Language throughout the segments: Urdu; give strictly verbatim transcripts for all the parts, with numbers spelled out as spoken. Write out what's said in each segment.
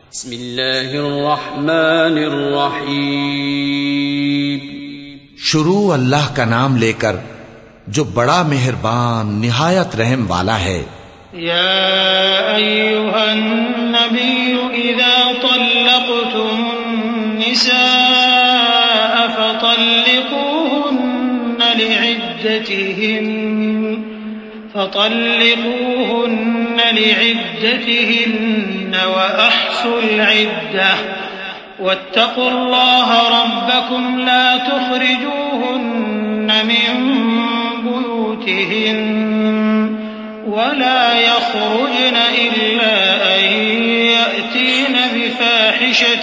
بسم اللہ الرحمن الرحیم. شروع اللہ کا نام لے کر جو بڑا مہربان نہایت رحم والا ہے. یا ایھا النبی اذا طلقتم النساء فطلقوهن لعدتهن فطلقوهن لعدتهن وأحصوا العدة واتقوا الله ربكم لا تخرجوهن من بيوتهن ولا يخرجن إلا أن يأتين بفاحشة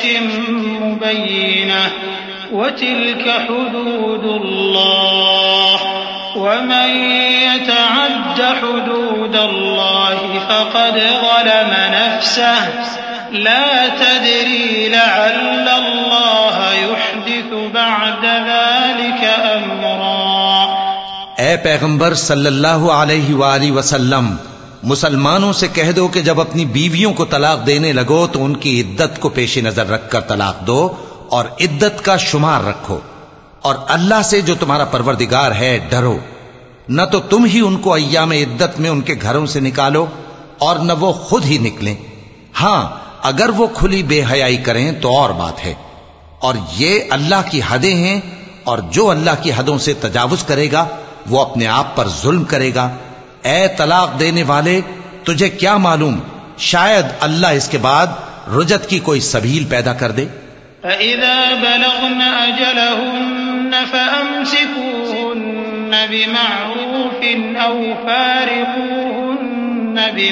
مبينة وتلك حدود الله ومن يتعد حدود الله فقد ظلم نفسه لا تدري لعل الله يحدث بعد ذلك امرا. اے پیغمبر صلی اللہ علیہ وآلہ وسلم، مسلمانوں سے کہہ دو کہ جب اپنی بیویوں کو طلاق دینے لگو تو ان کی عدت کو پیش نظر رکھ کر طلاق دو اور عدت کا شمار رکھو، اور اللہ سے جو تمہارا پروردگار ہے ڈرو. نہ تو تم ہی ان کو ایام عدت میں ان کے گھروں سے نکالو اور نہ وہ خود ہی نکلیں. ہاں اگر وہ کھلی بے حیائی کریں تو اور بات ہے، اور یہ اللہ کی حدیں ہیں، اور جو اللہ کی حدوں سے تجاوز کرے گا وہ اپنے آپ پر ظلم کرے گا. اے طلاق دینے والے، تجھے کیا معلوم شاید اللہ اس کے بعد رجعت کی کوئی سبیل پیدا کر دے. فَإِذَا بَلَغْنَ أَجَلَهُنَّ فَأَمْسِكُوهُنَّ بِمَعْرُوفٍ أَوْ فَارِقُوهُنَّ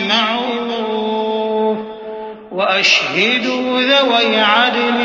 بِمَعْرُوفٍ وَأَشْهِدُوا ذَوَيْ عَدْلٍ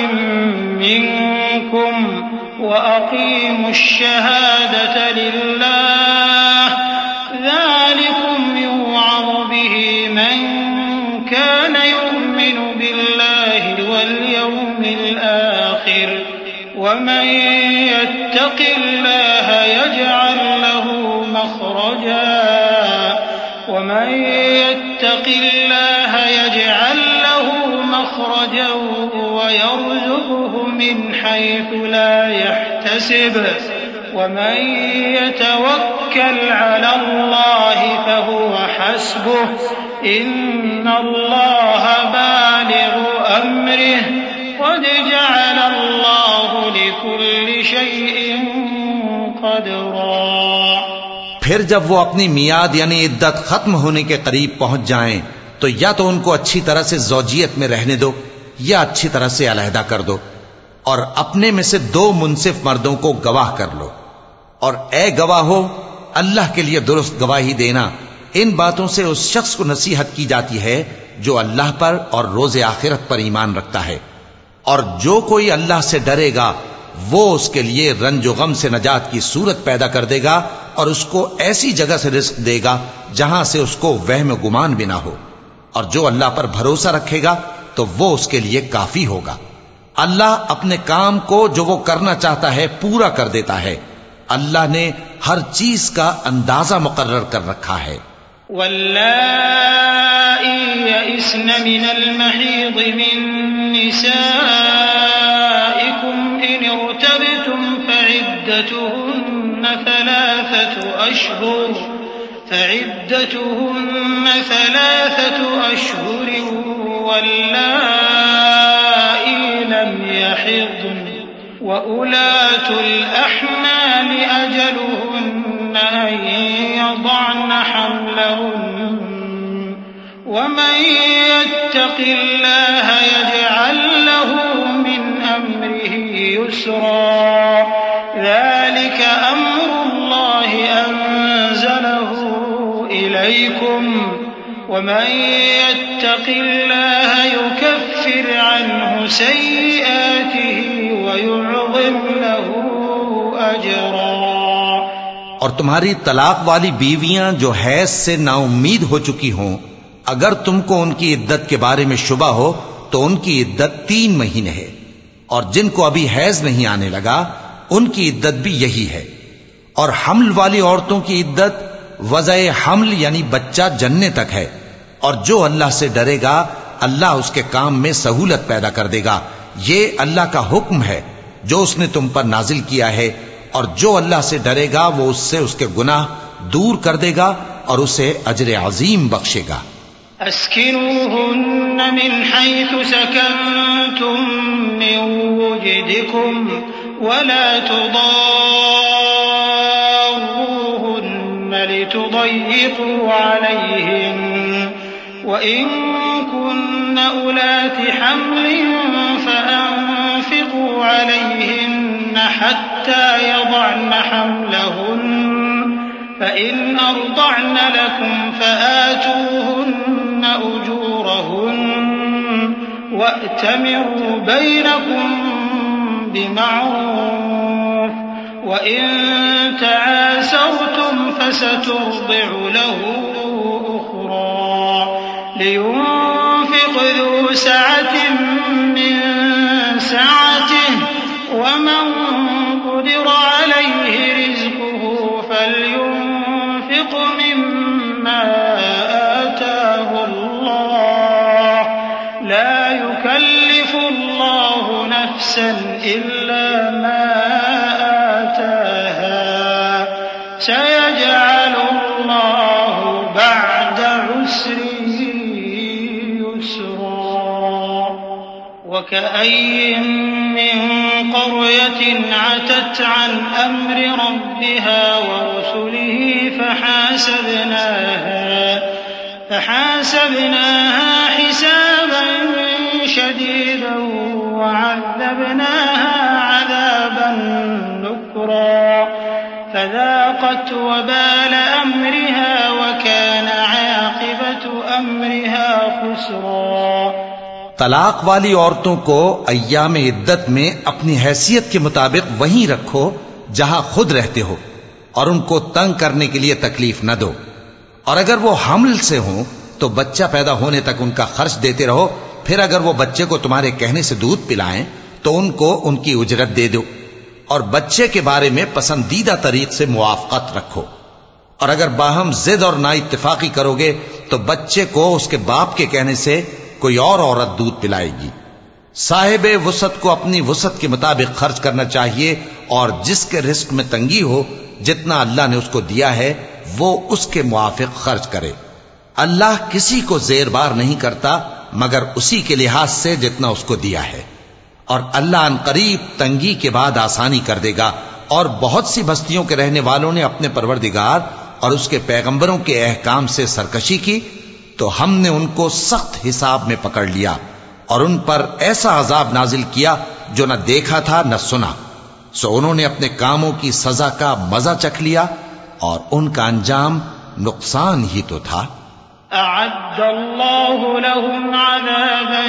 مِّنكُمْ وَأَقِيمُوا الشَّهَادَةَ لِلَّهِ ذَلِكُمْ يُوعَظُ بِهِ مَن كَانَ يُؤْمِنُ بِاللَّهِ وَالْيَوْمِ الْآخِرِ وَمَن يَتَّقِ اللَّهَ يَجْعَل لَّهُ مَخْرَجًا وَمَن يَتَّقِ اللَّهَ يَجْعَل لَّهُ مَخْرَجًا وَيَرْزُقْهُ مِنْ حَيْثُ لَا يَحْتَسِبُ وَمَن يَتَوَكَّلْ عَلَى اللَّهِ فَهُوَ حَسْبُهُ إِنَّ اللَّهَ بَالِغُ أَمْرِهِ قَدْ جَعَلَ اللَّهُ لِكُلِّ شَيْءٍ قَدْرًا. پھر جب وہ اپنی میعاد یعنی عدت ختم ہونے کے قریب پہنچ جائیں تو یا تو ان کو اچھی طرح سے زوجیت میں رہنے دو یا اچھی طرح سے علیحدہ کر دو، اور اپنے میں سے دو منصف مردوں کو گواہ کر لو. اور اے گواہو، اللہ کے لیے درست گواہی دینا. ان باتوں سے اس شخص کو نصیحت کی جاتی ہے جو اللہ پر اور روز آخرت پر ایمان رکھتا ہے، اور جو کوئی اللہ سے ڈرے گا وہ اس کے لیے رنج و غم سے نجات کی صورت پیدا کر دے گا اور اس کو ایسی جگہ سے رزق دے گا جہاں سے اس کو وہم و گمان بھی نہ ہو. اور جو اللہ پر بھروسہ رکھے گا تو وہ اس کے لیے کافی ہوگا. اللہ اپنے کام کو جو وہ کرنا چاہتا ہے پورا کر دیتا ہے. اللہ نے ہر چیز کا اندازہ مقرر کر رکھا ہے. واللائي يئسن من المحيض من نسائكم إن ارتبتم فعدتهن ثلاثة أشهر فعدتهن ثلاثة أشهر واللائي لم يحضن وأولاة الأحمال أجلهن أن يضعن حملهن ومن يتق الله يجعل له من أمره يسرا. ذلك أمر الله أنزله إليكم ومن يتق الله يكفر عنه سيئاته ويعظم له أجرا. اور تمہاری طلاق والی بیویاں جو حیض سے نا امید ہو چکی ہوں، اگر تم کو ان کی عدت کے بارے میں شبہ ہو تو ان کی عدت تین مہینے ہے، اور جن کو ابھی حیض نہیں آنے لگا ان کی عدت بھی یہی ہے. اور حمل والی عورتوں کی عدت وضع حمل یعنی بچہ جننے تک ہے، اور جو اللہ سے ڈرے گا اللہ اس کے کام میں سہولت پیدا کر دے گا. یہ اللہ کا حکم ہے جو اس نے تم پر نازل کیا ہے، اور جو اللہ سے ڈرے گا وہ اس سے اس کے گناہ دور کر دے گا اور اسے اجر عظیم بخشے گا. اسكنوهن من حيث سكنتم من وجدكم ولا تضاروهن لتضيقوا عليهن وإن كن أولات حمل فأنفقوا عليهن حتى يضعن حملهن فإن أرضعن لكم فآتوهن أجورهن وأتمروا بينكم بمعروف وإن تعاسرتم فسترضع له أخرى لينفق ذو سعة من سعته ومن قدر عليه رزقه فلينفق مما آتاه الله لا يكلف الله نفسا إلا ما آتاها سيجعل الله بعد عسر يسرا. وكأي من قرية عتت عن أمر ربها ورسله فحاسبناها فحاسبناها حسابا شديدا وعذبناها عذابا نكرا فذاقت وبال أمرها وكان عاقبة أمرها خسرا. طلاق والی عورتوں کو ایام عدت میں اپنی حیثیت کے مطابق وہیں رکھو جہاں خود رہتے ہو، اور ان کو تنگ کرنے کے لیے تکلیف نہ دو. اور اگر وہ حمل سے ہوں تو بچہ پیدا ہونے تک ان کا خرچ دیتے رہو. پھر اگر وہ بچے کو تمہارے کہنے سے دودھ پلائیں تو ان کو ان کی اجرت دے دو، اور بچے کے بارے میں پسندیدہ طریق سے موافقت رکھو. اور اگر باہم ضد اور نا اتفاقی کرو گے تو بچے کو اس کے باپ کے کہنے سے کوئی اور عورت دودھ پلائے گی. صاحب وسعت کو اپنی وسعت کے مطابق خرچ کرنا چاہیے، اور جس کے رزق میں تنگی ہو جتنا اللہ نے اس کو دیا ہے وہ اس کے موافق خرچ کرے. اللہ کسی کو زیر بار نہیں کرتا مگر اسی کے لحاظ سے جتنا اس کو دیا ہے. اور اللہ ان قریب تنگی کے بعد آسانی کر دے گا. اور بہت سی بستیوں کے رہنے والوں نے اپنے پروردگار اور اس کے پیغمبروں کے احکام سے سرکشی کی تو ہم نے ان کو سخت حساب میں پکڑ لیا اور ان پر ایسا عذاب نازل کیا جو نہ دیکھا تھا نہ سنا. سو انہوں نے اپنے کاموں کی سزا کا مزہ چکھ لیا اور ان کا انجام نقصان ہی تو تھا. أعد الله لهم عذابا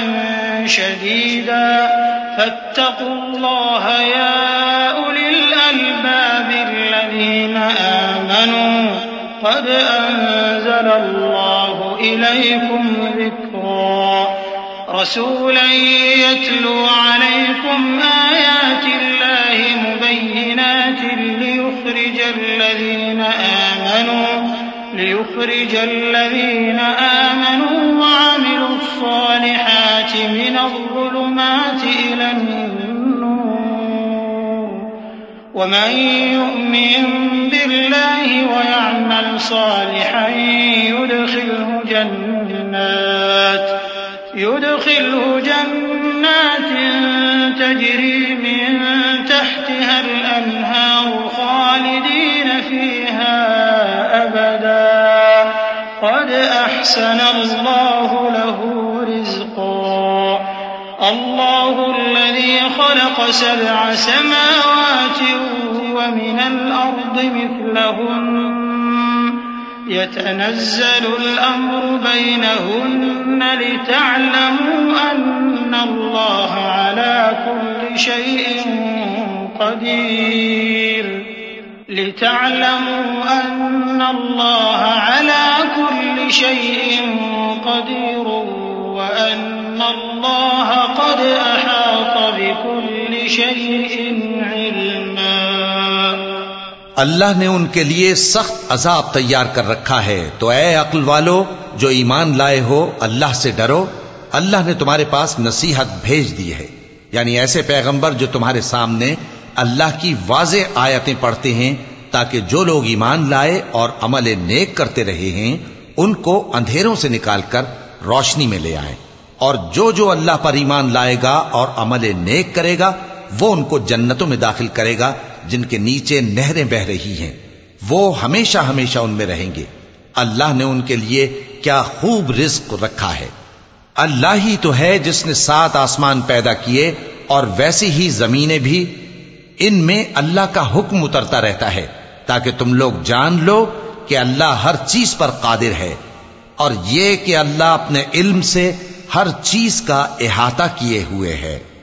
شديدا فاتقوا الله يا أولي الألباب الذين آمنوا قد أنزل الله إليكم ذكرا رسولا يتلو عليكم آيات الله مبينات ليخرج الذين آمنوا ليخرج الذين آمنوا وعملوا الصالحات من الظلمات إلى النور ومن يؤمن بالله ويعمل صالحا يدخله جنات يدخله جنات تجري من تحتها الأنهار خالدين فيها أبدا قد أحسن الله له رزقا الله الذي خلق سبع سماوات ومن الأرض مثلهن يتنزل الأمر بينهن لتعلموا أن الله على كل شيء قدير لتعلموا أن الله على كل شيء قدير وأن الله قد أحاط بكل شيء علما. اللہ نے ان کے لیے سخت عذاب تیار کر رکھا ہے، تو اے عقل والو جو ایمان لائے ہو اللہ سے ڈرو اللہ نے تمہارے پاس نصیحت بھیج دی ہے، یعنی ایسے پیغمبر جو تمہارے سامنے اللہ کی واضح آیتیں پڑھتے ہیں، تاکہ جو لوگ ایمان لائے اور عمل نیک کرتے رہے ہیں ان کو اندھیروں سے نکال کر روشنی میں لے آئیں، اور جو جو اللہ پر ایمان لائے گا اور عمل نیک کرے گا وہ ان کو جنتوں میں داخل کرے گا جن کے نیچے نہریں بہ رہی ہیں، وہ ہمیشہ ہمیشہ ان میں رہیں گے۔ اللہ نے ان کے لیے کیا خوب رزق رکھا ہے۔ اللہ ہی تو ہے جس نے سات آسمان پیدا کیے اور ویسی ہی زمینیں بھی، ان میں اللہ کا حکم اترتا رہتا ہے تاکہ تم لوگ جان لو کہ اللہ ہر چیز پر قادر ہے، اور یہ کہ اللہ اپنے علم سے ہر چیز کا احاطہ کیے ہوئے ہے۔